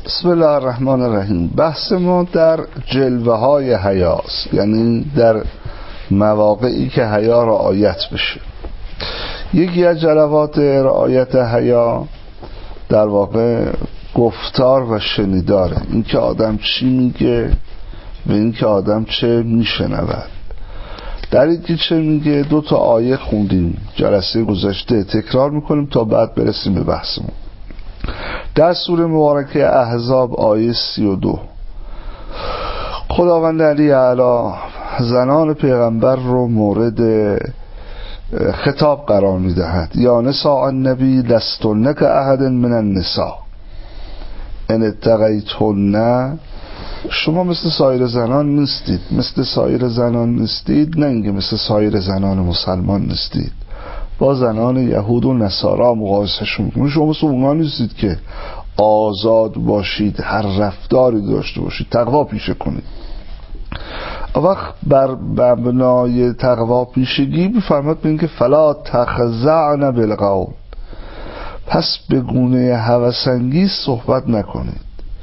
بسم الله الرحمن الرحیم. بحث ما در جلوه های حیاست، یعنی در مواقعی که حیا رعایت بشه. یکی از جلوات رعایت حیا در واقع گفتار و شنیداره، این که آدم چی میگه و این که آدم چه میشنود. در اینکه چه میگه 2 آیه خوندیم جلسه گذشته، تکرار میکنیم تا بعد برسیم به بحثمون. در سوره مبارکه احزاب آیه 32 خداوند علی اعلی زنان پیغمبر رو مورد خطاب قرار میدهد. یا نساء النبی لستن کاحد من النساء ان اتقیتن، شما مثل سایر زنان نیستید، مثل سایر زنان نیستید، نه اینکه مثل سایر زنان مسلمان نیستید. با زنان یهود و نصارا مقایسهشون میکنید. شما مثل اونها نیستید که آزاد باشید، هر رفتاری داشته باشید، تقوا پیشه کنید. وقت بر مبنای تقوا پیشگی میفرماد به اینکه فلا تخضعن بالقول، پس به گونه هوس‌انگیز صحبت نکنید.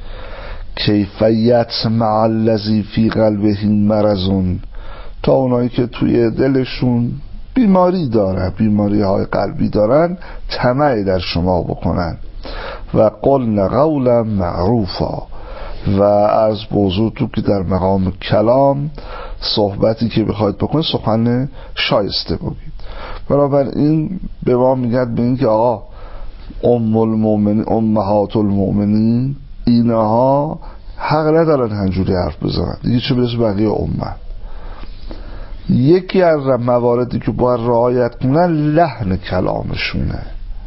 کیفیت مع الذی فی قلبه مرض، تا اونایی که توی دلشون بیماری دارن، بیماری های قلبی دارن، طمعی در شما بکنن. و قلن قولا معروفا، و از موضوع تو که در مقام کلام صحبتی که بخواید بکنید سخن شایسته بگید. بنابراین به ما میگد به این که آقا امهات المؤمنین اینها حق ندارن هنجوری حرف بزنن دیگه، چه برسه بقیه امت. یکی از مواردی که باید رعایت کنن لحن کلامشونه،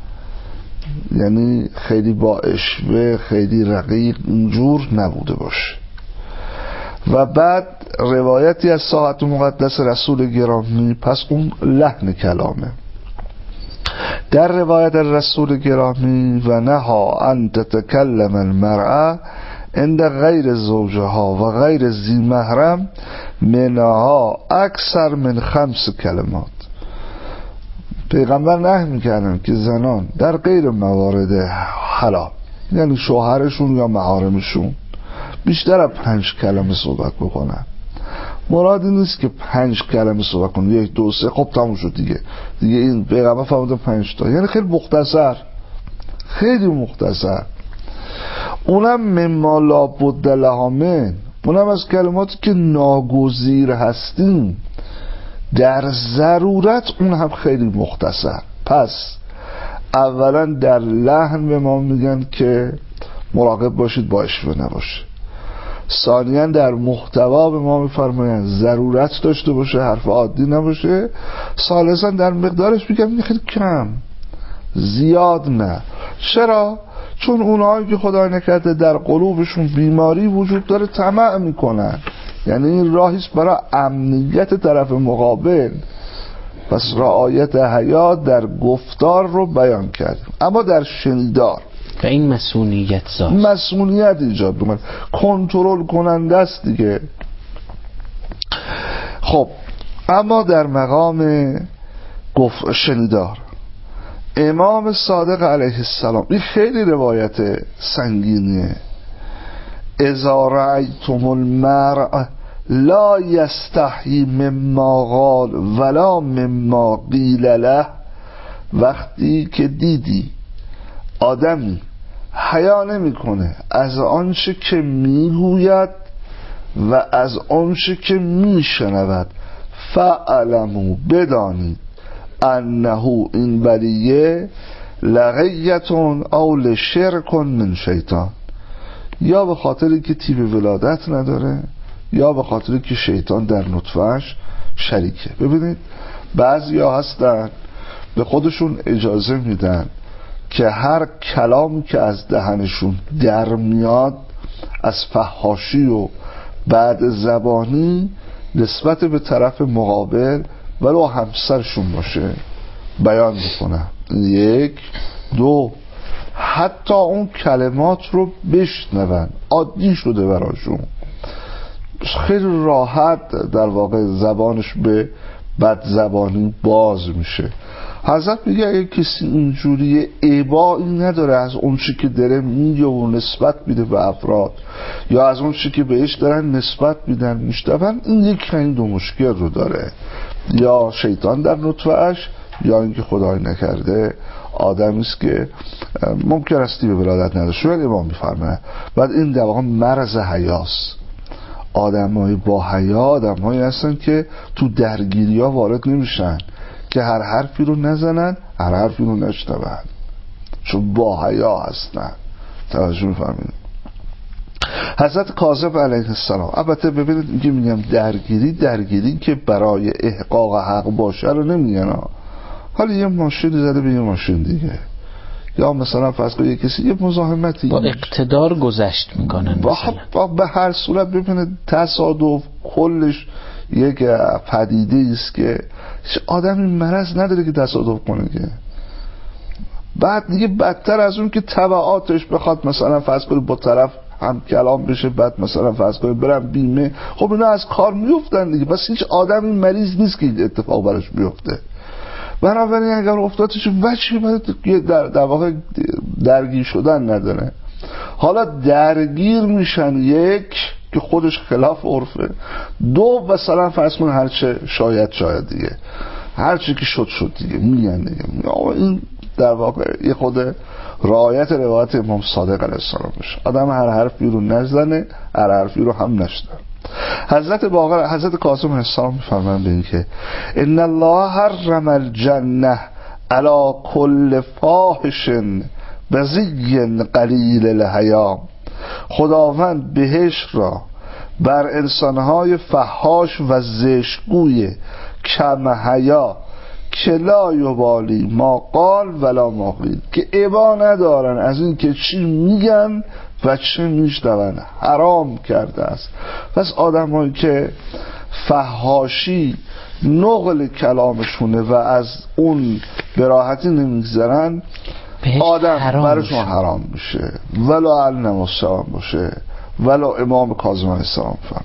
یعنی خیلی با اشوه، خیلی رقیق اینجور نبوده باشه. و بعد روایتی از ساعت مقدس رسول گرامی، پس اون لحن کلامه. در روایت رسول گرامی و نها ان تتکلم المرأة عند غیر زوجها و غیر ذی محرم منها اکثر من 5 کلمات. پیغمبر نهی میکردن که زنان در غیر موارد حلال، یعنی شوهرشون یا محارمشون، بیشتر از 5 کلمه صحبت بکنن. مرادی نیست که 5 کلمه صحبت کنن، 1 2 3 خب تموم شد دیگه این پیغمبر فرمودن 5 تا، یعنی خیلی مختصر، خیلی مختصر. اونم مما لا بد لها من، اونم از کلماتی که ناگزیر هستیم در ضرورت، اون هم خیلی مختصر. پس اولا در لحن به ما میگن که مراقب باشید با اشوه نباشه. ثانیا در محتوا به ما میفرمایند ضرورت داشته باشه، حرف عادی نباشه. ثالثا در مقدارش میگن خیلی کم، زیاد نه. چرا؟ چون اونهایی که خدا نکرده در قلوبشون بیماری وجود داره طمع میکنن، یعنی این راهیست برای امنیت طرف مقابل. پس رعایت حیا در گفتار رو بیان کردیم، اما در شنیدار و این مسئولیت ذات، مسئولیت ایجاد میکنه، کنترل کننده است دیگه. خب اما در مقام شنیدار، امام صادق علیه السلام، این خیلی روایت سنگینیه. اذا رأیتم المرء لا یستحی مما قال ولا مما قیل له، وقتی که دیدی آدمی حیا نمیکنه از آنچه که میگوید و از آنچه که میشنود، فاعلموا، بدانید، انه این بلیه لغیتون او لشرک من شیطان، یا به خاطری که تیب ولادت نداره یا به خاطری که شیطان در نطفهش شریکه. ببینید بعضی ها هستن به خودشون اجازه میدن که هر کلامی که از دهنشون در میاد از فحاشی و بعد زبانی نسبت به طرف مقابل ولو همسرشون باشه بیان بکنن. 1 2 حتی اون کلمات رو بشنون، عادی شده براشون، خیلی راحت در واقع زبانش به بد زبانی باز میشه. حضرت میگه اگه کسی اینجوری ابایی نداره از اون چی که داره میگه و نسبت میده به افراد یا از اون چی که بهش دارن نسبت میدن میشتون، این یک این دو مشکل رو داره، یا شیطان در نطفه‌اش یا اینکه خدای نکرده آدمی است که ممکن است به ولادت نداشته. ولی امام میفرمایند بعد این در واقع مرز حیاست. آدمای با حیا آدمایی هستن که تو درگیری‌ها وارد نمیشن، که هر حرفی رو نزنن، هر حرفی رو نشنون، چون با حیا هستن. توجه می‌فرمایید. حضرت کاظم علیه السلام، البته ببینید اینکه میگم درگیری که برای احقاق حق باشه رو نمیگن. حالا یه ماشین زده به یه ماشین دیگه، یا مثلا فرض کنید کسی یه مزاحمتی با اقتدار گذشت میکنن، با به هر صورت ببینید تصادف کلش یک پدیده است که آدمی مرض نداره که تصادف کنه که. بعد دیگه بدتر از اون که تبعاتش بخواد مثلا فرض کنید با طرف هم کلام بشه، بعد مثلا فرض کنید برم بیمه، خب اینا از کار میافتن دیگه. بس هیچ آدمی مریض نیست که این اتفاق براش بیفته. بنابراین اگر افتادش وجهی در واقع درگیر شدن نداره. حالا درگیر میشن، یک که خودش خلاف عرفه، دو مثلا فرض کن هرچه شاید دیگه هرچی که شد دیگه میگن دیگه. این در واقع یه خود رعایت روایت امام صادق علیه السلام بشه، آدم هر حرفی رو نزنه، هر حرفی رو هم نشنوه. حضرت کاظم علیه السلام میفرمایند به این که ان الله حرم الجنه علی کل فاحش بذی قلیل الحیا، خداوند بهشت را بر انسانهای فحاش و زشتگوی کم حیا که لا یبالی ما قال ولا ما قیل، که ابا ندارن از این که چی میگن و چه میشنون، حرام کرده است. پس آدمایی که فحاشی نقل کلامشونه و از اون براحتی نمیگذرن، آدم برشون حرام میشه، ولا النماسان باشه، ولا امام کاظم علیه السلام فهم.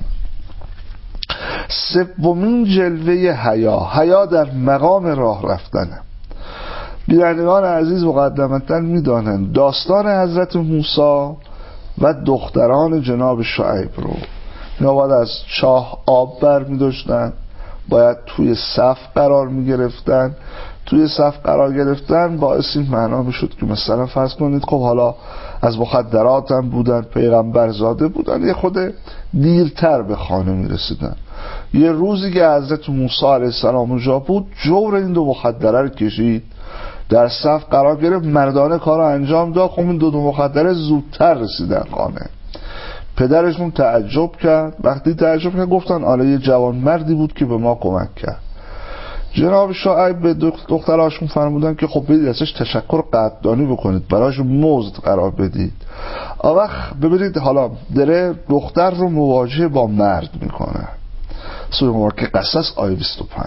سومین جلوه حیا در مقام راه رفتنه. بینندگان عزیز مقدمتاً میدانند داستان حضرت موسی و دختران جناب شعیب رو، اینا باید از چاه آب بر می داشتن، باید توی صف قرار می گرفتن. توی صف قرار گرفتن باعث این معنا می شد که مثلا فرض کنید خب حالا از مخدرات هم بودن، پیغمبر زاده بودن، یه خود دیرتر به خانه می رسیدن. یه روزی که حضرت موسی علیه السلام اونجا بود، جور این دو مخدره رو کشید، در صف قرار گرفت، مردانه کار رو انجام داد. خب این دو مخدره زودتر رسیدن خانه. پدرشون تعجب کرد. وقتی تعجب کرد گفتن آره یه جوان مردی بود که به ما کمک کرد. جناب شعیب به دختراشون فرمودن که خب برید ازش تشکر قدردانی بکنید، براش مزد قرار بدید. وقت ببینید حالا داره دختر رو مواجه با مرد میکنه. سوره مبارکه قصص آیه 25.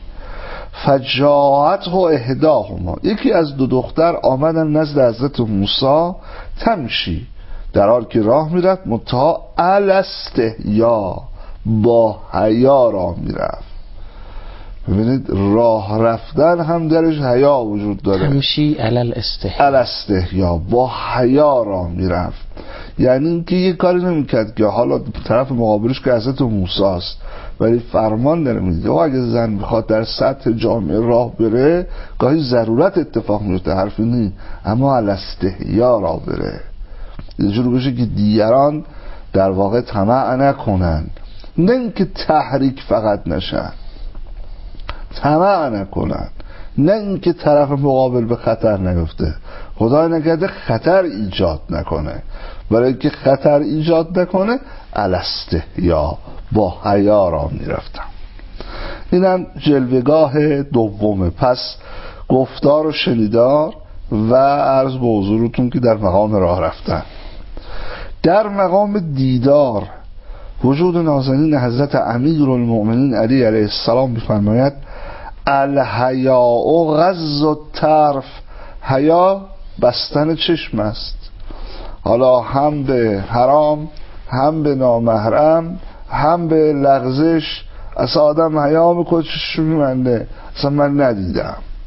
فجاءته احداهما، یکی از دو دختر آمدن نزد حضرت موسی تمشی، در حالی که راه میرفت، منتها الاستحیا، با حیا راه میرفت. ببینید راه رفتن هم درش حیا وجود داره. تمشی الاستحیا، با حیا راه میرفت. یعنی اینکه یه کاری نمیکرد که حالا طرف مقابلش که حضرت موسی است ولی فرمان داره میده، و اگه زن میخواد در سطح جامعه راه بره گاهی ضرورت اتفاق میفته، حرفی نیست، اما الاستحیا راه بره، یه جور بشه که دیگران در واقع طمع نکنن، نه اینکه تحریک فقط نشن، طمع نکنن، نه اینکه طرف مقابل به خطر نیفته، خدای نکرده خطر ایجاد نکنه. برای اینکه خطر ایجاد نکنه الاستحیا، با حیا راه میرفتم. اینم جلوگاه دومه. پس گفتار و شنیدار و عرض به حضورتون که در مقام راه رفتن. در مقام دیدار وجود نازنین حضرت امیرالمؤمنین علی علیه السلام میفرماید الحیاء غض الطرف، حیا بستن چشم است. حالا هم به حرام، هم به نامحرم، هم به لغزش. اصلا آدم حیا میکنه چشم میبنده، اصلا من ندیدم.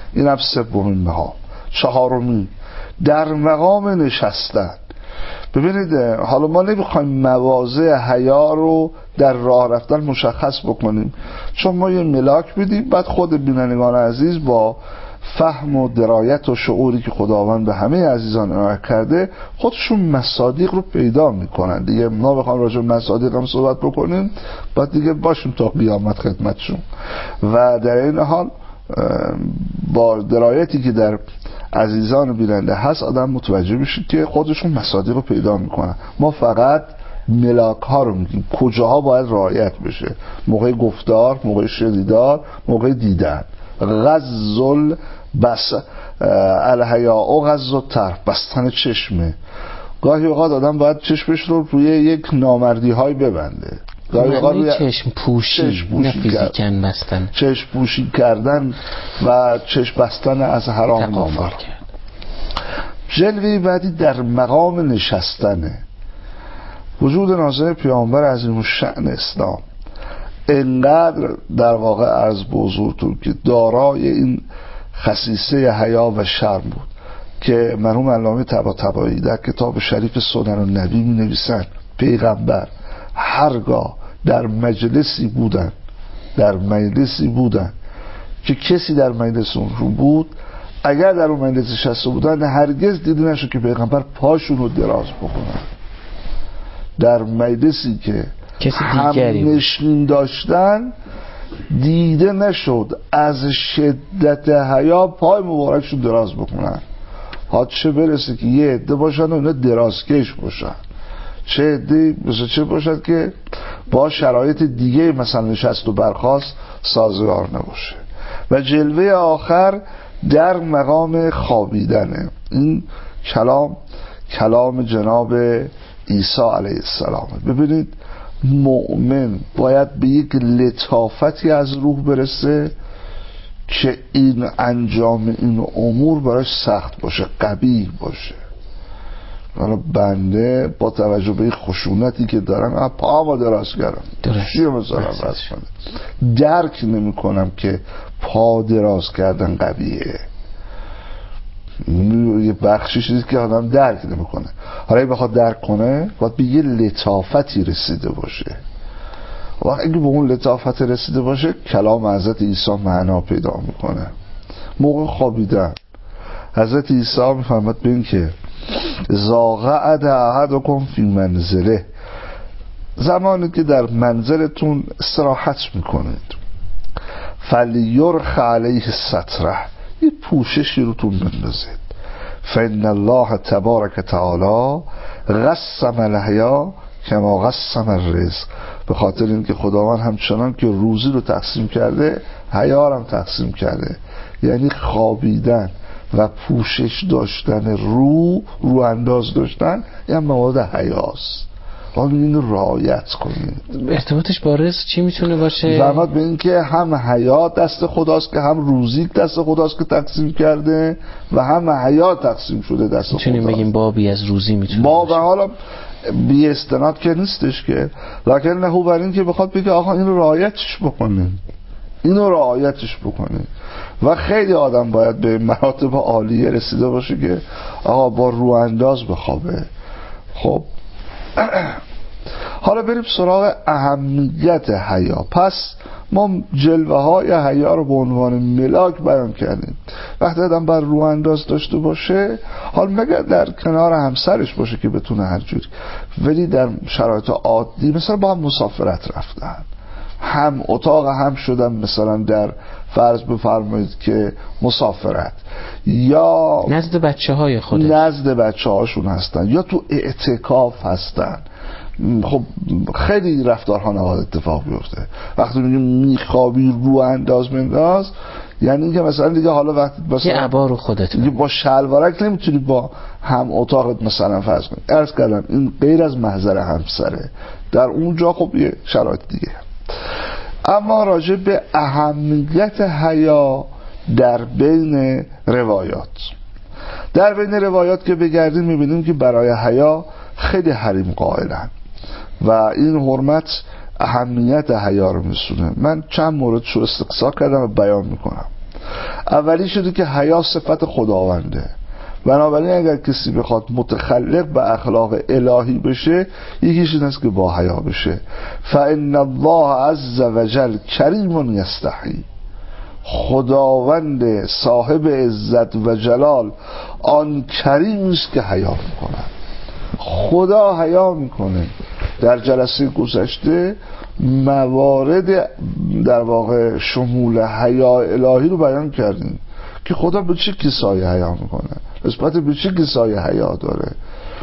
این هم سومین مقام. چهارمی در مقام نشستن. ببینید حالا ما نمیخوایم مواضع حیا رو در راه رفتن مشخص بکنیم، چون ما یه ملاک بدیم، بعد خود بینندگان عزیز با فهم و درایت و شعوری که خداوند به همه عزیزان عنایت کرده خودشون مصادیق رو پیدا میکنن دیگه. ما بخوام راجع به مصادیق هم صحبت بکنیم بعد دیگه باشیم تا قیامت خدمتشون. و در این حال با درایتی که در عزیزان بیننده هست آدم متوجه بشه که خودشون مصادیق رو پیدا میکنن. ما فقط ملاک ها رو میگیم، کجاها باید رعایت بشه، موقع گفتار، موقع شنیدار، موقع دیدن. غض بس الحیاء غض الطرف، بستن چشمه. گاهی اوقات آدم باید چشمش رو روی یک نامردی های ببنده، گاهی اوقات روی چشم پوشی نه فیزیکن بستن، چشم پوشی کردن و چشم بستن از حرام نامر. جلوه بعدی در مقام نشستنه. وجود ناظر پیامبر عظیم الشأن اسلام انقدر در واقع عرض به حضورتون که دارای این خصیصه حیا و شرم بود که مرحوم علامه طباطبایی در کتاب شریف سنن النبی می نویسند پیغمبر هرگاه در مجلسی بودن که کسی در مجلس اون رو بود، اگر در اون مجلس نشسته بودن هرگز دیده نشد که پیغمبر پاشون رو دراز بکنن. در مجلسی که همنشین داشتن دیده نشد از شدت حیا پای مبارکشون دراز بکنن. ها چه برسه که یه عده باشن و اینا درازکش باشن، چه عده مثل چه باشد که با شرایط دیگه مثلا نشست و برخاست سازگار نباشه. و جلوه آخر در مقام خوابیدنه. این کلام جناب عیسی علیه السلام. ببینید مؤمن باید به یک لطافتی از روح برسه که این انجام این امور براش سخت باشه، قبیح باشه. حالا بنده با توجه به این خشونتی که دارم پاهامو دراز کردم، چیه مثلا درک نمی کنم که پا دراز کردن قبیحه. یه بخشی چیزی که آدم درک نمیکنه. حالا بخواد درک کنه باید به یه لطافتی رسیده باشه. وقتی اگه به اون لطافت رسیده باشه کلام حضرت عیسی معنا پیدا میکنه. موقع خوابیدن حضرت عیسی میفرماد به این که اذا قعد احدکم فی منزله، زمانی که در منزلتون استراحت میکنید، فلیرخ علیه ستره، یه پوششی روتون بندازید. فإن الله تبارک تعالی قسم الحیا کما قسم الرزق، به خاطر اینکه خداوند همچنان که روزی رو تقسیم کرده حیا رو هم تقسیم کرده. یعنی خوابیدن و پوشش داشتن رو انداز داشتن یه مواد حیاست. باید این رعایت کنید. ارتباطش با رزق چی میتونه باشه؟ زحمت به این که هم حیات دست خداست که هم روزی دست خداست که تقسیم کرده و هم حیات تقسیم شده دست خداست. میتونیم بگیم بابی از روزی میتونه ما باشه. به حالا بی استناد که نیستش که، لکن نه بر این که بخواد بگه آقا اینو رعایتش بکنه. و خیلی آدم باید به مراتب عالیه رسیده باشه که آقا با رو انداز بخوابه. خب حالا بریم سراغ اهمیت حیا. پس ما جلوه های حیا رو به عنوان ملاک بیان کردیم. وقتی آدم بر رو انداز داشته باشه، حال مگر در کنار همسرش باشه که بتونه هر جوری، ولی در شرایط عادی مثلا با هم مسافرت رفتن، هم اتاق هم شدن، مثلا در فرض بفرمایید که مسافرت یا نزد بچه های خودش، نزد بچه هاشون هستن یا تو اعتکاف هستن. خب خیلی رفتارها نباید اتفاق بیفته. وقتی میگیم میخوابی رو انداز منداز، یعنی که مثلا دیگه حالا وقتی یه عبا رو خودت دیگه با شلوارک نمیتونی با هم اتاقت مثلا فرض کنی. عرض کردم این غیر از محضر همسره، در اونجا خب یه شرایط دیگه. اما راجع به اهمیت حیا در بین روایات که بگردیم میبینیم که برای حیا خیلی حریم قائلن و این حرمت اهمیت حیا رو میسونه. من چند مورد شو استقصا کردم و بیان میکنم. اولی شده که حیا صفت خداونده، بنابراین اگر کسی بخواد متخلق به اخلاق الهی بشه یکیش این است که با حیا بشه. فإن الله عز وجل کریم یستحی، خداوند صاحب عزت و جلال آن کریم است که حیا میکنه. خدا حیا میکنه. در جلسه گذشته موارد در واقع شمول حیا الهی رو بیان کردیم که خدا به چه کسایی حیا میکنه، نسبت به چه کسایی حیا داره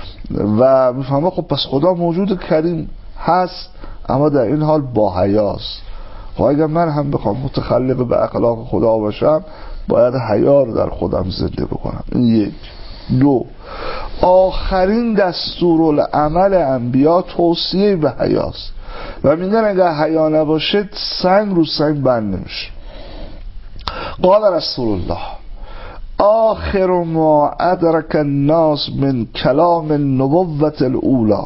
و میفهمه خب پس خدا موجود کریم هست اما در این حال با حیاست. خب اگر من هم بخوام متخلق به اخلاق خدا باشم باید حیا رو در خودم زنده بکنم. این یک. دو، آخرین دستورالعمل انبیا توصیه به حیاست و میگن اگر حیا نباشه سنگ رو سنگ بند نمیشه. قال رسول الله آخر ما ادرک الناس من کلام النبوة الاولی،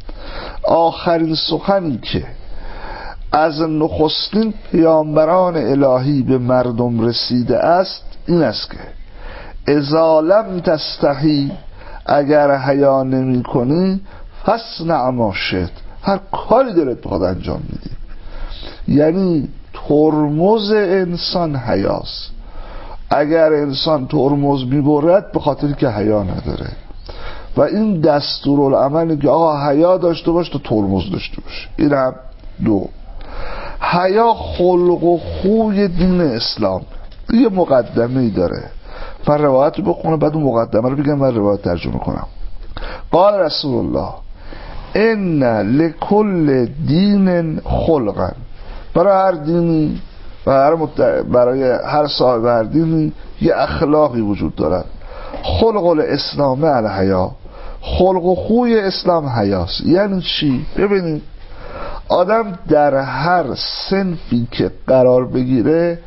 آخرین سخنی که از نخستین پیامبران الهی به مردم رسیده است این است که اذا لم تستحی، اگر حیا نمی کنی فاصنع ما شئت، هر کاری دلت بخواد انجام میدی. یعنی ترمز انسان حیاست. اگر انسان ترمز میبرد به خاطر که حیا نداره و این دستورالعملی که آقا حیا داشته باش تو ترمز داشته باش. این هم دو. حیا خلق و خوی دین اسلام. یه مقدمه‌ای داره، من روایت رو بخونم بعد اون مقدمه رو بگم من روایت ترجمه کنم. قال رسول الله ان لكل دین خلقا، برای هر دینی و برای هر صاحب هر دینی یه اخلاقی وجود دارد. خلق الاسلام الحیا، خلق و خوی اسلام حیاست. یعنی چی؟ ببینید آدم در هر صنفی که قرار بگیره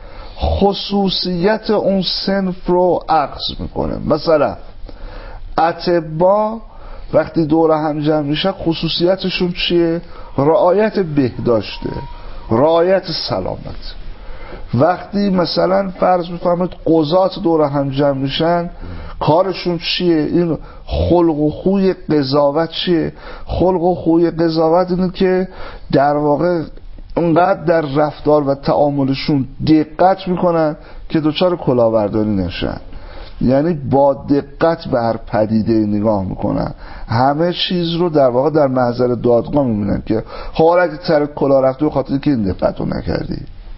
خصوصیت اون صنف رو عکس میکنه. مثلا اطباء وقتی دور هم جمع میشه خصوصیتشون چیه؟ رعایت بهداشته، رعایت سلامت. وقتی مثلا فرض بفرمایید قضات دور هم جمع میشن کارشون چیه؟ این خلق و خوی قضاوت چیه؟ خلق و خوی قضاوت اینه که در واقع اونقدر در رفتار و تعاملشون دقت میکنن که دوچار کلاهبرداری نشن. یعنی با دقت به هر پدیده نگاه میکنن، همه چیز رو در واقع در محضر دادگاه میبینن که حالت سر کلاه رفته به خاطر که این دقت رو نکردی.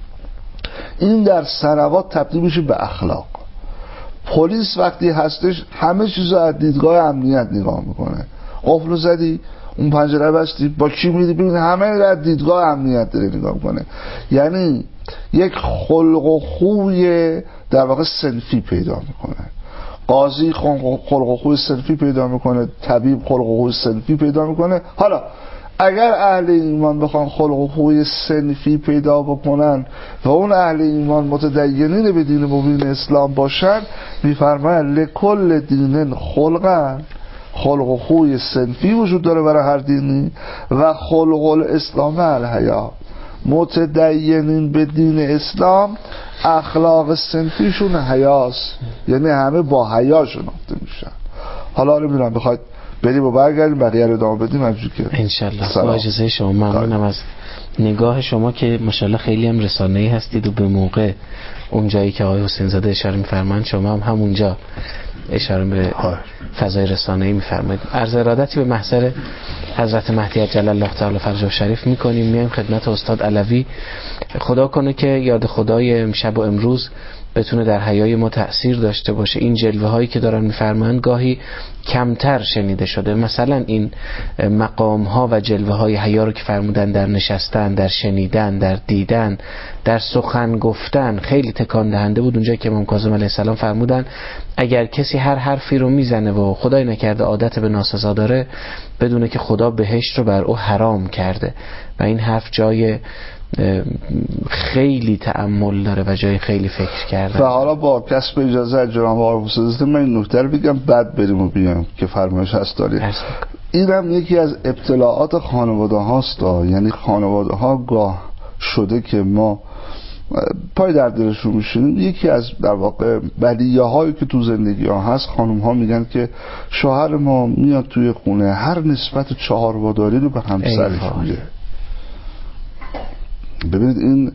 این در سنوات تبدیل میشه به اخلاق. پلیس وقتی هستش همه چیز رو از دیدگاه امنیت نگاه میکنه. قفل زدی، اون پنجره بستی، با کی میری، ببین همه از دیدگاه امنیت داره نگاه میکنه. یعنی یک خلق و خوی در واقع صنفی پیدا میکنه. قاضی خلق و خوی صنفی پیدا میکنه، طبیب خلق و خوی صنفی پیدا میکنه. حالا اگر اهل ایمان بخوان خلق و خوی صنفی پیدا بکنن و اون اهل ایمان متدینین به دین مبین اسلام باشن، میفرماید لکل دین خلقا، خلق و خوی صنفی وجود داره برای هر دینی و خلق الاسلام الحیا. متدینین به دین اسلام اخلاق صنفیشون حیاست، یعنی همه با حیا شناخته میشن. حالا رو میرم بخواید بریم و برگردیم بقیه رو ادامه بدیم همجور که انشالله. با اجازه شما ممنونم از نگاه شما که ماشاءالله خیلی هم رسانه‌ای هستید و به موقع اون جایی که آقای حسین زاده اشاره می‌فرمایند شما هم همونجا اشاره به فضای رسانه‌ای می‌فرمایید. عرض ارادتی به محضر حضرت مهدی عجل الله تعالی فرجه شریف می‌کنیم. میایم خدمت استاد علوی. خدا کنه که یاد خدای امشب و امروز بتونه در حیای ما تأثیر داشته باشه. این جلوه هایی که دارن میفرمایند گاهی کمتر شنیده شده. مثلا این مقام ها و جلوه های حیا رو که فرمودن در نشستن، در شنیدن، در دیدن، در سخن گفتن خیلی تکان دهنده بود. اونجایی که امام کاظم علیه السلام فرمودن اگر کسی هر حرفی رو میزنه و خدای نکرده عادت به ناسزا داره بدونه که خدا بهشت رو بر او حرام کرده و این حرف جای خیلی تأمل داره و جای خیلی فکر کردن. و حالا با کسب اجازه جناب آقای حسین من این نکته رو بگم بعد بریم و بیام که فرمایش هست داریم. این هم یکی از ابتلاعات خانواده هاست. یعنی خانواده ها گاه شده که ما پای در دلشون میشینیم. یکی از در واقع بدیهی هایی که تو زندگی ها هست، خانم ها میگن که شوهر ما میاد توی خونه هر نسبت 4 واداری رو به همسرش میده. ببینید این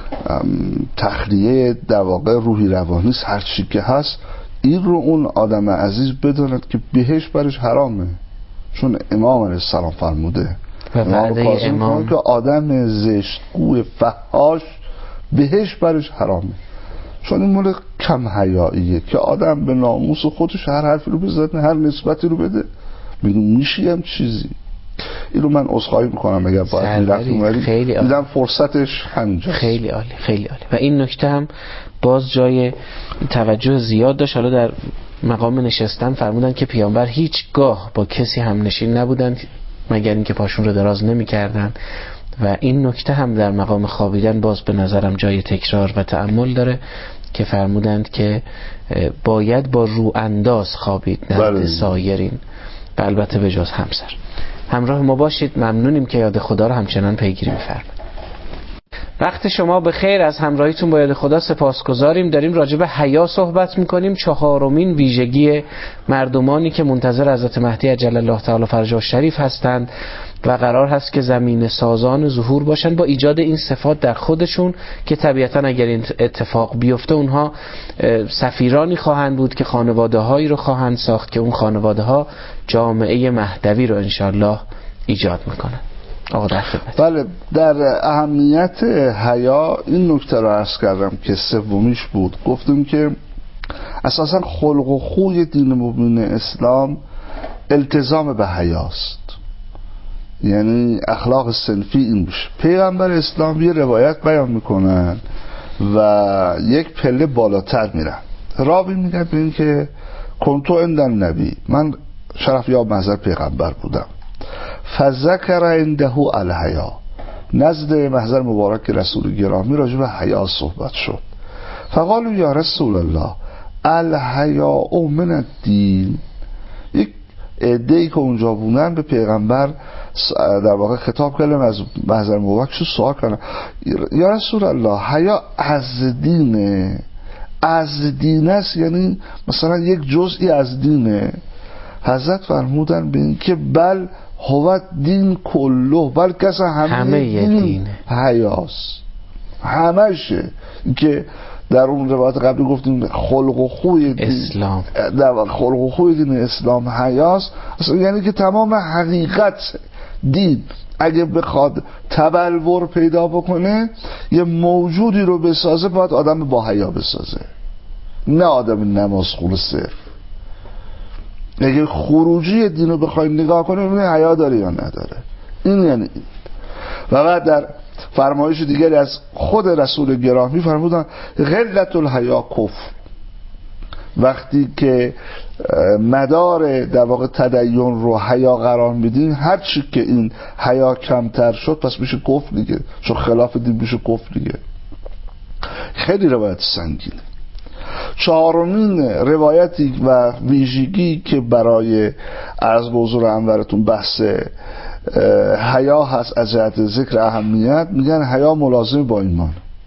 تخلیه در واقع روحی روانی است، هر چی که هست این رو اون آدم عزیز بداند که بهش برش حرامه، چون امام علیه السلام فرموده امام که آدم زشتگوی فحاش بهش برش حرامه، چون این مال کم حیاییه که آدم به ناموس خودش هر حرفی رو بزنه، هر نسبتی رو بده. میشی هم چیزی. اینو من عذرخواهی میکنم اگر باید میرفتم دیدم فرصتش همینجاست. خیلی عالی، خیلی عالی. و این نکته هم باز جای توجه زیاد داشت. حالا در مقام نشستن فرمودن که پیامبر هیچگاه با کسی هم نشین نبودن مگر اینکه پاشون رو دراز نمی‌کردن. و این نکته هم در مقام خوابیدن باز به نظرم جای تکرار و تأمل داره که فرمودند که باید با رو انداز خوابید نه سایرین، و البته به جز همسر. همراه ما باشید، ممنونیم که یاد خدا رو همچنان پیگیری می‌فرمایید. وقت شما به خیر. از همراهیتون با یاد خدا سپاسگزاریم. داریم راجع به حیا صحبت می‌کنیم، 4مین ویژگی مردمانی که منتظر حضرت مهدی عجل الله تعالی فرجه الشریف هستند و قرار هست که زمین سازان ظهور باشن با ایجاد این صفات در خودشون که طبیعتاً اگر این اتفاق بیفته اونها سفیرانی خواهند بود که خانواده‌هایی رو خواهند ساخت که اون خانواده‌ها جامعه مهدوی رو انشالله ایجاد میکنن. آقا در خدمت. بله، در اهمیت حیا این نکته رو عرض کردم که سومیش بود. گفتیم که اساساً خلق و خوی دین مبین اسلام التزام به حیاست، یعنی اخلاق صنفی این میشه. پیغمبر اسلام یه روایت بیان میکنن و یک پله بالاتر میرن. راوی میگه به این که کنتو عند النبی، من شرف یا محضر پیغمبر بودم، فذکر عنده الحیا، نزد محضر مبارک رسول گرامی راجع به حیا صحبت شد. فقالوا یا رسول الله الحیا من الدین. یک عده‌ای که اونجا بودن به پیغمبر در واقع خطاب کردن، از محضر مبارک شو سوال کردن یا رسول الله حیا از دینه؟ از دین است یعنی مثلا یک جزئی از دینه؟ حضرت فرمودن به این که بل هو دین کله، بلکه اصلا همه دین حیاست، همشه. که در اون روایت قبلی گفتیم خلق و خوی دین اسلام، در خلق و خوی دین اسلام حیاست، اصلا یعنی که تمام حقیقت دین اگه بخواد تبلور پیدا بکنه یه موجودی رو بسازه باید آدم با حیا بسازه، نه آدم نماز خون صرف. اگه خروجی دین رو بخوایم نگاه کنیم ببینیم حیا داره یا نداره. این یعنی این. و بعد در فرمایش دیگری از خود رسول گرامی فرمودن غلت الحیا کفر. وقتی که مدار در واقع تدین رو حیا قرار میدین، هر چی که این حیا کمتر شد پس میشه کفر دیگه، چون خلاف دین میشه کفر دیگه. خیلی روایت سنگینه. 4مین روایتی و ویژگی که برای عرض به حضور انورتون بحث حیا هست از جهت ذکر اهمیت، میگن حیا ملازم با ایمان.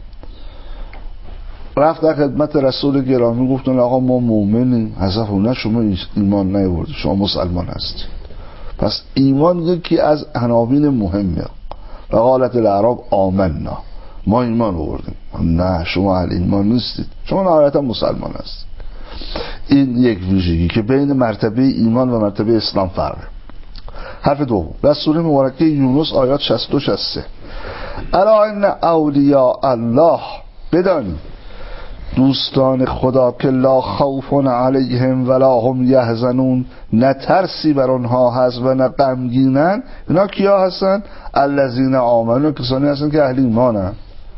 رفت در خدمت رسول گرامی گفتن آقا ما مؤمنیم. حضرت نه شما ایمان نیاوردید، شما مسلمان هستید. پس ایمان یکی از عناوین مهمه. و قالت الاعراب آمنا، ما ایمان آوردیم. نه شما اهل ایمان نیستید، شما نهایتا مسلمان هستید. این یک ویژگی که بین مرتبه ایمان و مرتبه اسلام فرقه. حرف دوم در سوره مبارکه یونس آیات 62 63 الا ان اولیاء الله، بدانید دوستان خدا که لا خوف علیهم ولا هم یحزنون، نه ترسی بر آنها هست و نه غمگینن. اینا کیا هستن؟ الذین آمنوا، کسانی هستن که اهل ایمانن.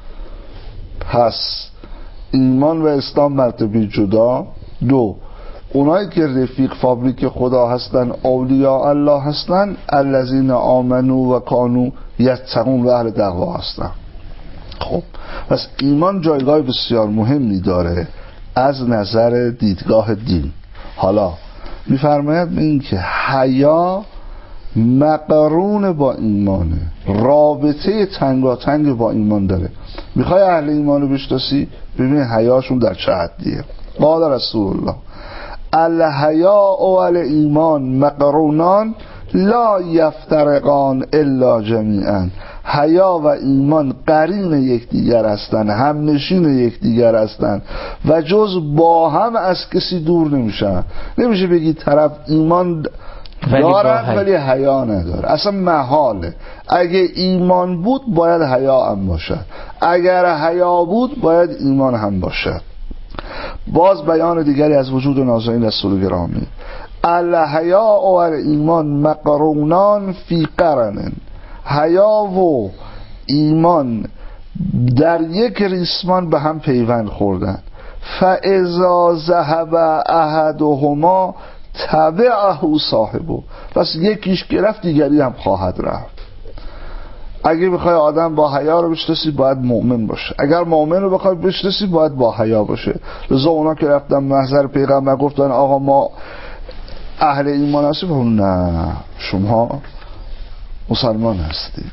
پس ایمان و اسلام مرتبه جدا. دو، اونایی که رفیق فابریک خدا هستن، اولیاء الله هستن، الذین آمنوا و کانوا یتقون، و اهل تقوا هستن. خب پس ایمان جایگاه بسیار مهمی داره از نظر دیدگاه دین. حالا میفرماید این که حیا مقرون با ایمانه، رابطه تنگاتنگ با ایمان داره. میخوای اهل ایمانو بشناسی؟ ببین حیاشون در چه حدیه. قال رسول الله الحیاء والایمان مقرونان لا یفترقان الا جمیعا. حیا و ایمان قرین یکدیگر هستند، همنشین یکدیگر هستند و جز با هم از کسی دور نمیشن. نمیشه بگی طرف ایمان دارد ولی حیا نداره، اصلا محاله. اگه ایمان بود باید حیا هم باشد، اگر حیا بود باید ایمان هم باشد. باز بیان دیگری از وجود نازنین رسول گرامی الحیاء و ایمان مقرونان فی قرن. حیا و ایمان در یک ریسمان به هم پیوند خوردن. فاذا ذهب احدهما تبعه صاحبه. پس یکیش گرفت دیگری هم خواهد رفت. اگه بخوای آدم با حیا رو بشناسی باید مؤمن باشه، اگر مؤمن رو بخوای بشناسی باید با حیا باشه. لذا اونا که رفتن محضر پیغمبر گفتن آقا ما اهل ایمان هستیم، نه شما مسلمان هستید.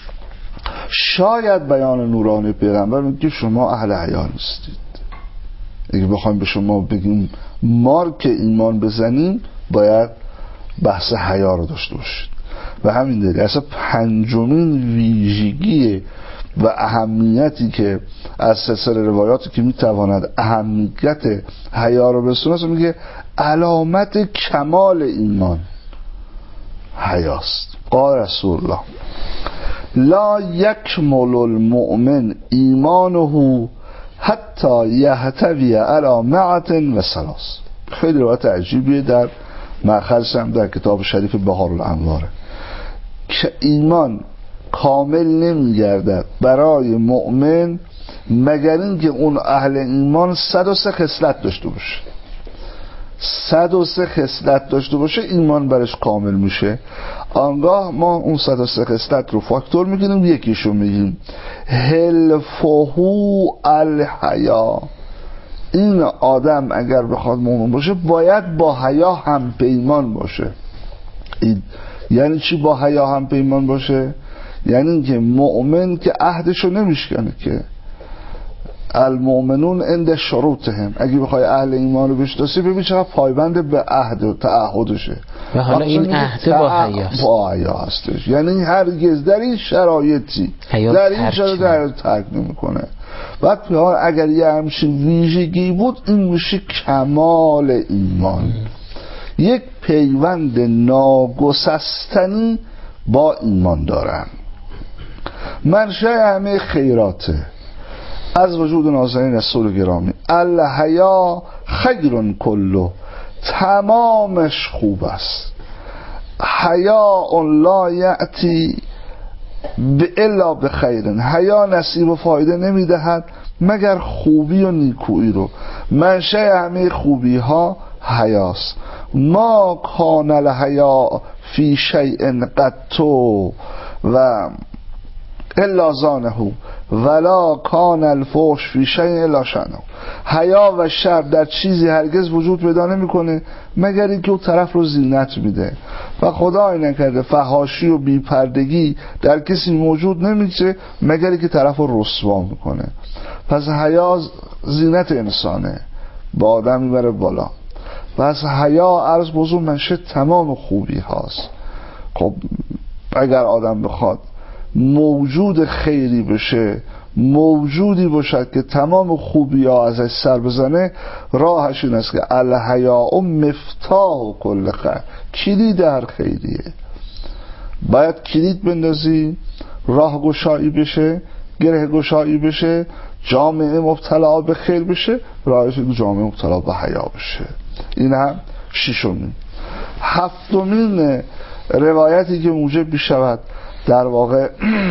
شاید بیان نورانی پیغمبر میگه شما اهل حیا نیستید. اگه بخوایم به شما بگیم مارک ایمان بزنیم باید بحث حیا رو داشته باشید. و همین دلیل اصلا پنجمین ویژگی و اهمیتی که از سلسله روایاتی که میتواند اهمیت حیا رو برسونه، میگه علامت کمال ایمان حیاست. قال رسول الله لا یکمل المؤمن ایمانه حتی یحتوی علی معت و ثلاث. خیلی روایت عجیبیه، در مأخذش هم در کتاب شریف بهار الانواره که ایمان کامل نمیگردد برای مؤمن مگر اینکه اون اهل ایمان 103 خصلت داشته باشه. 103 خصلت داشته باشه ایمان برش کامل میشه. آنگاه ما اون 103 خصلت رو فاکتور میگیریم، یکیشو میگیم حلفهو الحیا. این آدم اگر بخواد مؤمن باشه باید با حیا هم پیمان باشه. این یعنی چی با حیا هم پیمان باشه؟ یعنی اینکه مؤمن که عهدشو نمیشکنه، که المؤمنون عند شروطهم. اگه بخوای اهل ایمان رو بشناسی ببین چقدر پایبند به عهد و تعهدشه. و حالا این عهد با حیاست، با حیا هستش، یعنی هرگز در این شرایطی در این شرایط ترک نمیکنه. بعد اگر یه همچین ویژگی بود این میشه کمال ایمان. یک پیوند ناگسستنی با ایمان دارن. منشأ همه خیراته از وجود نازنین رسول گرامی الحیا خیر کله، تمامش خوب است. حیا لا یأتی الا بخیر. حیا نصیب و فایده نمیدهد مگر خوبی و نیکویی رو. منشأ همه خوبی ها حیاست. ما کان الحیا فی شیء قط و الا زانه ولا کان الفحش فی شیء الا شانه. حیا و شر در چیزی هرگز وجود پیدا نمیکنه مگر اینکه اون طرف رو زینت میده. و خدای نکرده فحاشی و بی‌پردگی در کسی موجود نمیشه مگر اینکه طرف رو رسوا میکنه. پس حیا زینت انسانه، با آدم میبره بالا. پس حیا عرض بزرگ منشه تمام خوبی هاست. خب اگر آدم بخواد موجود خیری بشه، موجودی باشد که تمام خوبی ها ازش سر بزنه، راهش این است که الحیاء مفتاح کل خیر. کلید هر خیریه. باید کلید بندازی، راه گشایی بشه، گره گشایی بشه، جامعه مبتلا به خیر بشه، راهش جامعه مبتلا به حیا بشه. این هم ششمین. هفتمین روایتی که موجب بشود در واقع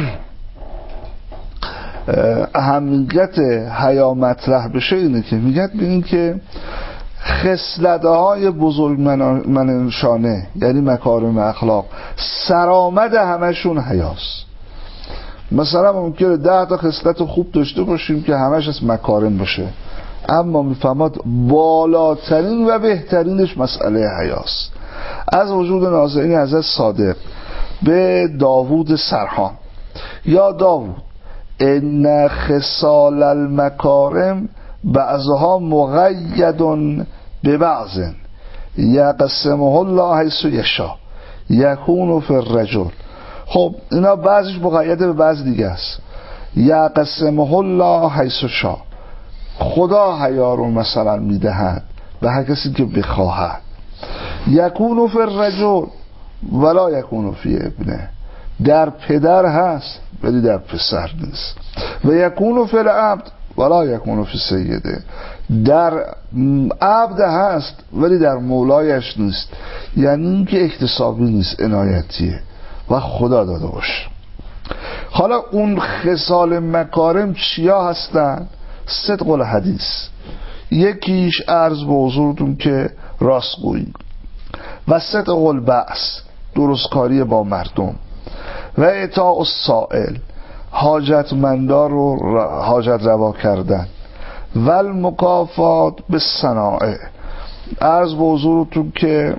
اهمیت حیا مطرح بشه اینه که میگن ببین که خصلت‌های بزرگ منشانه یعنی مکارم اخلاق سرآمد همشون حیاست. مثلا ممکنه 10 تا خصلت خوب داشته باشیم که همش از مکارم باشه، اما میفهمد بالاترین و بهترینش مسئله حیاست. از وجود ناظرین حضرت صادق به داوود سرخان: یا داوود ان خصال المکارم بعضها مقید ببعض یقسمه الله حیث یشاء یکون فی الرجل. خب اینا بعضش مقید به بعض دیگه است. یقسمه الله حیث شاء، خدا حیا رو مثلا میدهد به هر کسی که بخواهد. یکون فی الرجل ولا یکون فی ابنه، در پدر هست ولی در پسر نیست. و یکون فی العبد ولا یکون فی سیده، در عبد هست ولی در مولایش نیست. یعنی این که اکتسابی نیست، عنایتیه و خدا داده باشه. حالا اون خصال مکارم چیا هستن؟ صدق الحدیث، یکیش عرض به حضورتون که راستگویی، و صدق البعث درستکاری با مردم، و اطاع السائل حاجتمندار رو حاجت روا کردن، و المکافات به صنایع، عرض به حضورتون که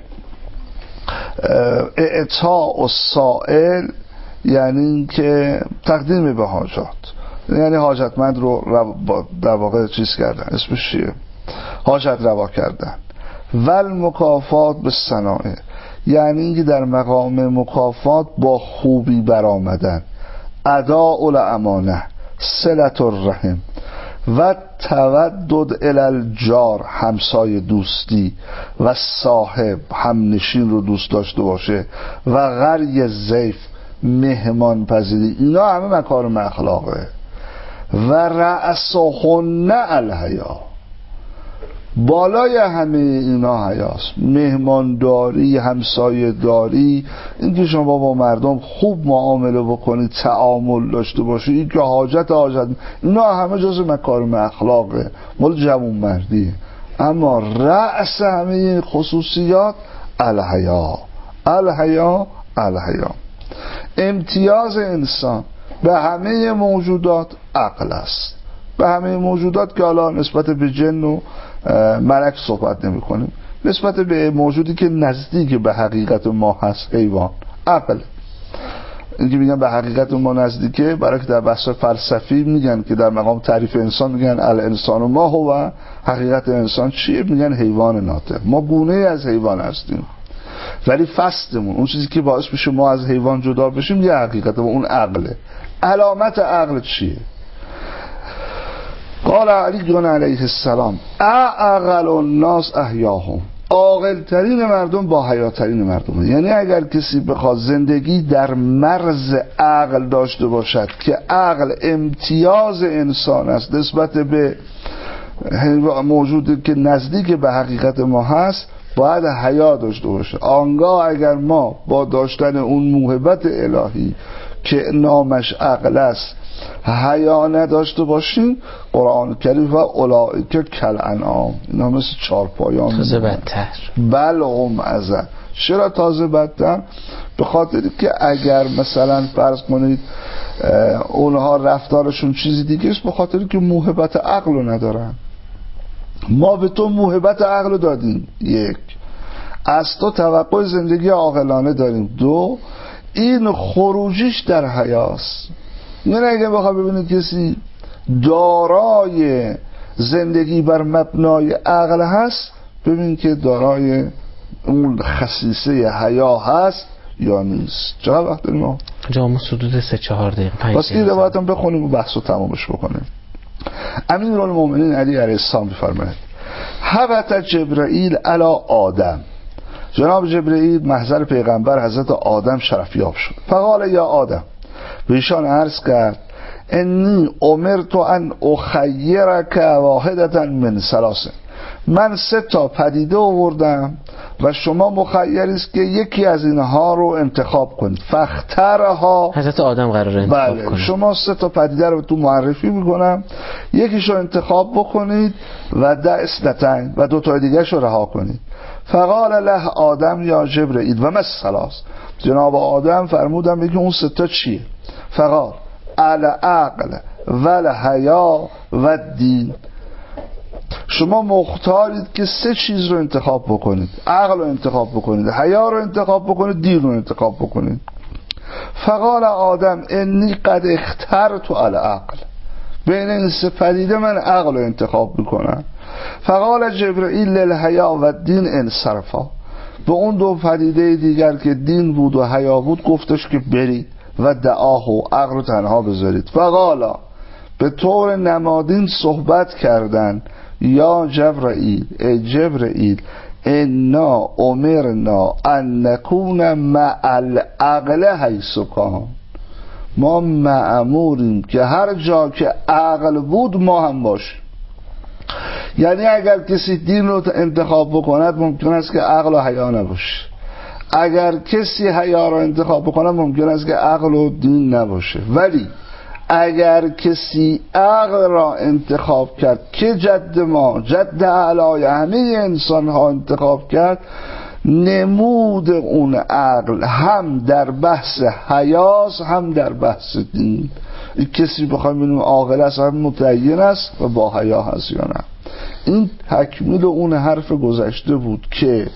اطاع السائل یعنی که تقدیم به حاجات، یعنی حاجتمند رو در واقع چیز کردن، اسمش چیه؟ حاجت روا کردن. و المکافات به صنایع یعنی اینکه در مقام مکافات با خوبی برآمدن. اداء الامانه، صلة الرحم، و تودد الی الجار، همسایه دوستی، و صاحب همنشین رو دوست داشته باشه، و غری ضیف مهمان پذیری. اینا همه مکارم اخلاقه. و رأسهن الحیا، بالای همه اینا حیاست. مهمانداری، همسایه داری، اینکه شما با مردم خوب معامله بکنید، تعامل داشته باشید، این که حاجت، اینا همه جز مکارم اخلاقه، مال جوان مردیه. اما رأس همه این خصوصیات الحیا. الحیا الحیا. امتیاز انسان به همه موجودات عقل است. به همه موجودات که حالا نسبت به جن و ملک صحبت نمی کنیم، نسبت به موجودی که نزدیک به حقیقت ما هست، حیوان، عقل. این که میگن به حقیقت ما نزدیکه، برای که در بحث فلسفی میگن که در مقام تعریف انسان میگن الانسان و ما هو، حقیقت انسان چیه؟ میگن حیوان ناطق. ما گونه از حیوان هستیم، ولی فستمون، اون چیزی که باعث میشه ما از حیوان جدا بشیم، یه حقیقت و اون عقله. علامت عقل چیه؟ قال علی علیه السلام اعقل الناس احیاهم، عاقل ترین مردم با حیاترین مردم. یعنی اگر کسی بخواد زندگی در مرز عقل داشته باشد که عقل امتیاز انسان است نسبت به موجودی که نزدیک به حقیقت ما هست، باید حیا داشته باشه. آنگاه اگر ما با داشتن اون موهبت الهی که نامش عقل است حیا نداشته باشیم، قرآن کریم و اولئک کالانعام، اینا مثل چارپایان، تازه بدتر. بل هم اذل. چرا تازه بدتر؟ به خاطری که اگر مثلا فرض کنید اونها رفتارشون چیزی دیگه است، به خاطری که موهبت عقل رو ندارن. ما به تو موهبت عقل رو دادیم، یک، از تو توقع زندگی عاقلانه داریم، دو، این خروجیش در حیاست. یعنی اگه بخواه ببینید کسی دارای زندگی بر مبنای عقل هست، ببین که دارای اون خصیصه حیا هست یا نیست. چقدر وقت داریم ما؟ جامعه حدود 3-4 دقیقه. بس این روایت هم بخونیم و بحث رو تمامش بکنیم. امیرالمومنین علی علیه السلام بفرماید هبط جبرائیل علی آدم، جناب جبرائیل محضر پیغمبر حضرت آدم شرفیاب شد. فقال یا آدم، به ایشان عرض کرد انی امرت ان اخیرک واحدة من ثلاث، من 3 پدیده آوردم و شما مخیریست که یکی از اینها رو انتخاب کنید. فاخترها، حضرت آدم قراره انتخاب کنید. شما 3 پدیده رو تو معرفی میکنم، یکیش رو انتخاب بکنید و اثنتین، و 2 دیگه رو رها کنید. فقال له آدم یا جبرائیل و ما الثلاث، جناب آدم فرمودم بگی اون 3 چیه؟ فقال العقل و الحیا و الدین. شما مختارید که 3 چیز رو انتخاب بکنید: عقل رو انتخاب بکنید، حیا رو انتخاب بکنید، دین رو انتخاب بکنید. فقال آدم انی قد اخترت علی عقل، بین این 3 پدیده من عقل رو انتخاب میکنم. فقال جبرئیل للحیا و دین انصرفا، به اون 2 پدیده دیگر که دین بود و حیا بود گفتش که برید و دعاه و عقل رو تنها بذارید. فقالا، به طور نمادین صحبت کردن: یا جبرئیل، ای جبرئیل، انا امرنا ان نکون مع العقل حیث کان، ما مأموریم که هر جا که عقل بود ما هم باشیم. یعنی اگر کسی دین رو انتخاب بکند ممکن است که عقل و حیا نباشه، اگر کسی حیا رو انتخاب بکنه ممکن است که عقل و دین نباشه. ولی اگر کسی عقل را انتخاب کرد که جد ما، جد اعلای همه انسان ها انتخاب کرد، نمود اون عقل هم در بحث حیاس هم در بحث دین. کسی بخوایم ببینیم عاقل است هم متعین است و با حیا هست یا نه. این تکمیل اون حرف گذشته بود که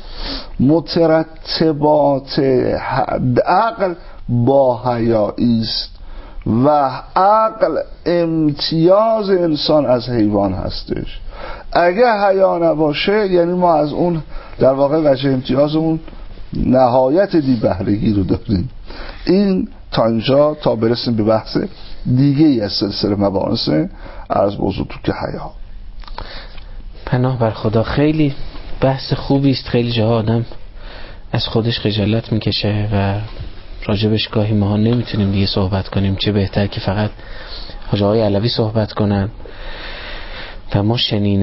مترتبات عقل با حیایی است و عقل امتیاز انسان از حیوان هستش. اگه حیا نباشه یعنی ما از اون در واقع وجه امتیاز اون نهایت دی بهرگی رو داریم. این تا اینجا، تا برسیم به بحث دیگه ای از سلسله مباحث عرض موضوع تو که حیا. پناه بر خدا، خیلی بحث خوبی است. خیلی جاها آدم از خودش خجالت میکشه و راجبش گاهی ما نمیتونیم دیگه صحبت کنیم، چه بهتر که فقط حاج آقای علوی صحبت کنن و ما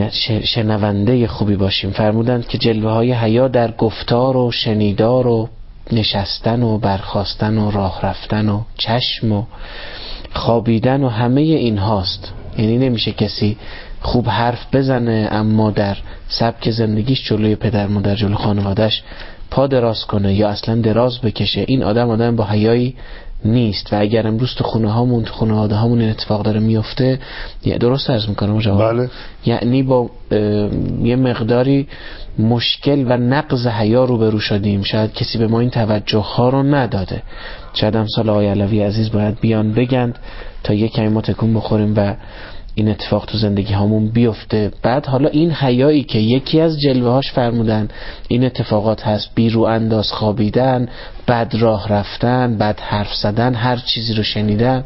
شنونده خوبی باشیم. فرمودند که جلوه های حیا در گفتار و شنیدار و نشستن و برخاستن و راه رفتن و چشم و خوابیدن و همه این هاست. یعنی نمیشه کسی خوب حرف بزنه اما در سبک زندگیش جلوی پدر مادر، جلوی خانوادهش پا دراز کنه یا اصلا دراز بکشه. این آدم با حیایی نیست. و اگر امروز تو خونه هامون، تو خانواده هامون این اتفاق داره میفته، درست عرض میکنم جواب؟ بله. یعنی با یه مقداری مشکل و نقض حیا روبرو شدیم. شاید کسی به ما این توجه ها رو نداده. شاید امثال آقای علوی عزیز باید بیان بگند تا یک کمی ما تکون بخوریم و این اتفاق تو زندگی همون بیفته. بعد حالا این حیایی که یکی از جلوه هاش فرمودن این اتفاقات هست: بیرو انداز خوابیدن، بد راه رفتن، بد حرف زدن، هر چیزی رو شنیدن.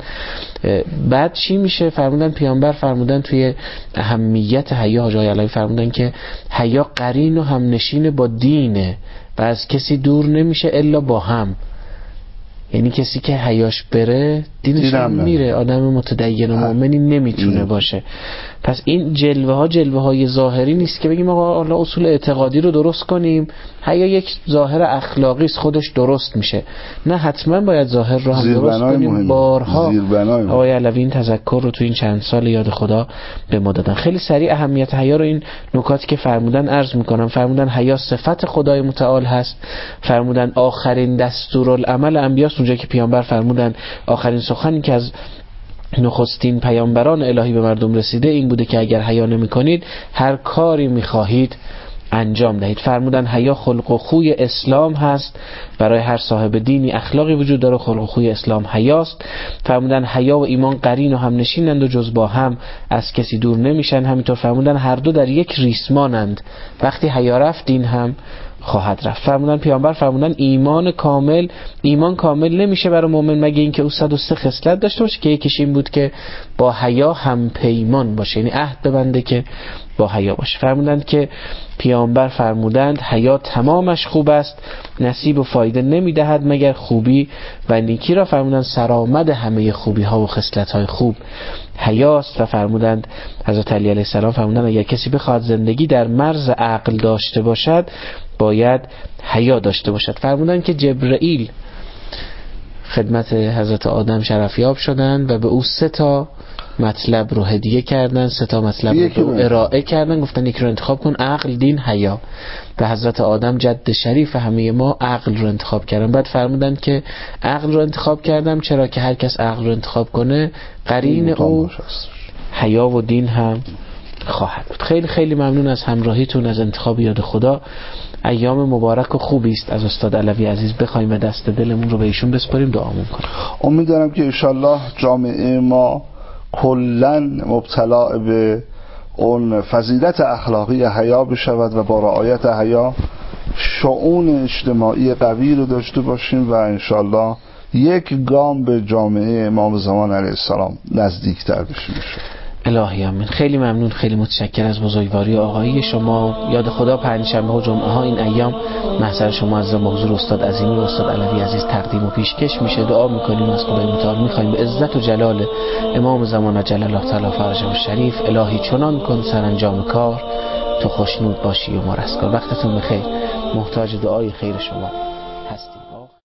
بعد چی میشه؟ فرمودن پیامبر فرمودن توی اهمیت حیا، حاج آقای علوی فرمودن که حیا قرین و هم نشین با دینه و از کسی دور نمیشه الا با هم. یعنی کسی که حیاش بره دینش هم میره. آدم متدین و مؤمنی نمیتونه باشه. پس این جلوه های ظاهری نیست که بگیم آقا حالا اصول اعتقادی رو درست کنیم، حیا یک ظاهر اخلاقی است خودش درست میشه. نه، حتما باید ظاهر رو هم درست کنیم. بارها آقای علوی این تذکر رو تو این چند سال یاد خدا به ما دادن. خیلی سریع اهمیت حیا رو، این نکاتی که فرمودن عرض میکنم. فرمودن حیا صفت خدای متعال هست. فرمودن آخرین دستورالعمل انبیاست. اونجا که پیامبر فرمودن آخرین سخنی که از نخستین پیامبران الهی به مردم رسیده این بوده که اگر حیا نمی کنید هر کاری می خواهید انجام دهید. فرمودن حیا خلق و خوی اسلام هست. برای هر صاحب دینی اخلاقی وجود داره، خلق و خوی اسلام حیاست. فرمودن حیا و ایمان قرین و هم نشینند و جز با هم از کسی دور نمیشن. همینطور فرمودن هر دو در یک ریسمانند، وقتی حیا رفت دین هم خواهد رفت. فرمودن پیامبر فرمودن ایمان کامل نمیشه برای مؤمن مگه اینکه او 103 خصلت داشته باشه که یکیش این بود که با حیا هم پیمان باشه، یعنی عهد ببنده که با حیا باشه. فرمودند که پیامبر فرمودند حیا تمامش خوب است، نصیب و فایده نمیدهد مگر خوبی و نیکی را. فرمودند سرآمد همه خوبی ها و خصلت های خوب حیاست. و فرمودند حضرت علی علیه السلام فرمودند اگر کسی بخواد زندگی در مرز عقل داشته باشد باید حیا داشته باشد. فرمودند که جبرئیل خدمت حضرت آدم شرفیاب شدند و به او 3 مطلب رو هدیه کردن، 3 مطلب رو ارائه کردن. گفتن یک رو انتخاب کن: عقل، دین، حیا. به حضرت آدم جد شریف همه ما عقل رو انتخاب کردن. بعد فرمودن که عقل رو انتخاب کردم چرا که هر کس عقل رو انتخاب کنه قرین او حیا و دین هم خواهد بود. خیلی خیلی ممنون از همراهیتون، از انتخاب یاد خدا. ایام مبارک و خوبی است از استاد علوی عزیز بخوایم و دست دلمون رو به ایشون بسپاریم، دعامون کنیم. امیدوارم که انشالله جامعه ما کلاً مبتلا به اون فضیلت اخلاقی حیا بشود و با رعایت حیا شؤون اجتماعی قوی رو داشته باشیم و انشالله یک گام به جامعه امام زمان علیه السلام نزدیکتر بشیم. الهی آمین. خیلی ممنون، خیلی متشکر از بزرگواری آقایی شما. یاد خدا پنجشنبه و جمعه ها این ایام محضر شما از حضور استاد عظیمی و استاد علوی عزیز تقدیم و پیشکش میشه. دعا میکنیم از خدای متعال، میخوایم به عزت و جلال امام زمان جل الله تعالی فرجه الشریف الهی چنان کن سرانجام کار تو خوشنود باشی و ما رستگار. وقتتون بخیر. محتاج دعای خیر شما هستیم.